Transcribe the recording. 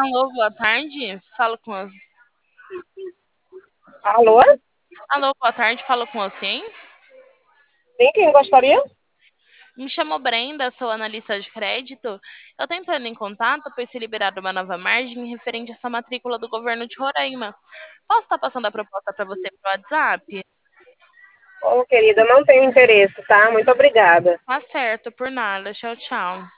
Alô, boa tarde. Falo com as... Alô? Alô, boa tarde. Falo com você, hein? Sim, quem gostaria? Me chamo Brenda, sou analista de crédito. Eu tô entrando em contato, pois ser liberado uma nova margem referente a essa matrícula do governo de Roraima. Posso estar passando a proposta para você pelo WhatsApp? Ô, querida, não tenho interesse, tá? Muito obrigada. Tá certo, por nada. Tchau, tchau.